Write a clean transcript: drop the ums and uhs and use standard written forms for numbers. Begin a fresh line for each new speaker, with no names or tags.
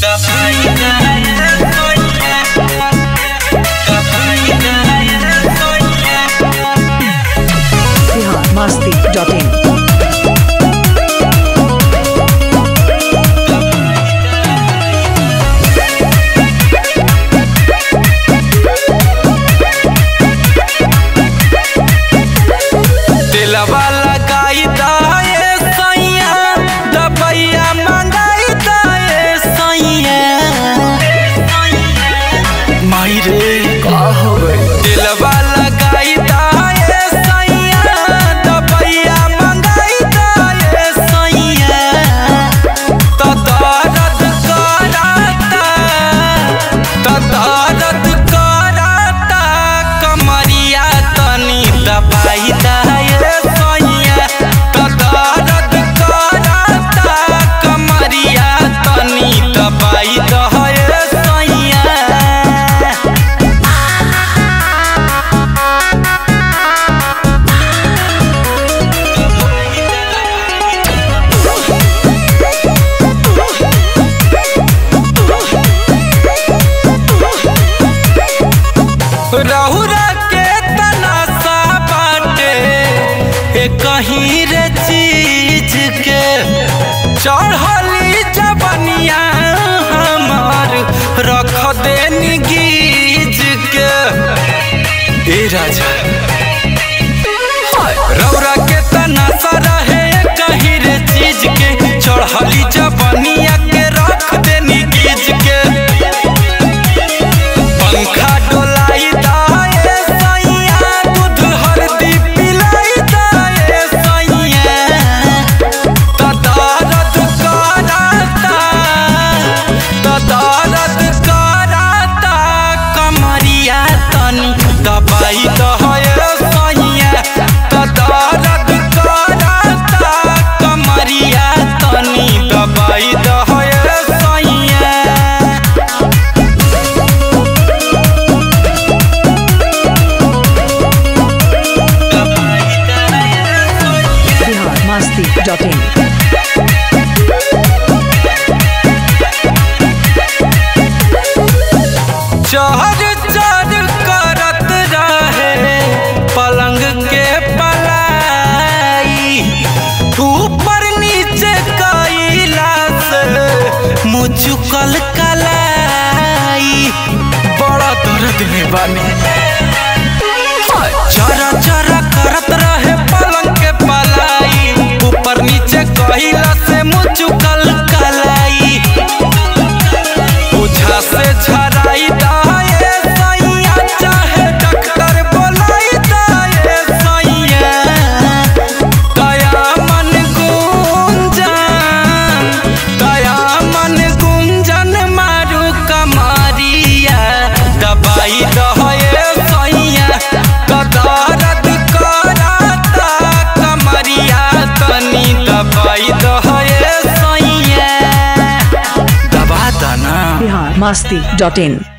biharmasti.in
रहुरा के तनासा बाटे कहीं रे चीज के चढ़ली जबनिया हमार रख देनी गीज के ए राजा रहुरा के तनासा रहे कहीं रे चीज के चढ़ली जबनिया के रख देनी गीज के पंखा डोलाई
biharmasti.in
चहर चर करत रहे पलंग के पलाई ऊपर नीचे कइला से मुचुकल कलाई बड़ा दर्द में बानी चरा चरा करत रहे पलंग के पलाई ऊपर नीचे कइला से मुचुकल कलाई बुझा से झराई दाए सैया चाहे डॉक्टर बोलाई दाए सैया दया मन गुंजन मारू कमारिया दबाई दहे सैया दर्द कराता कमरिया तनी दबाई दहे सैया दबा दना
biharmasti.in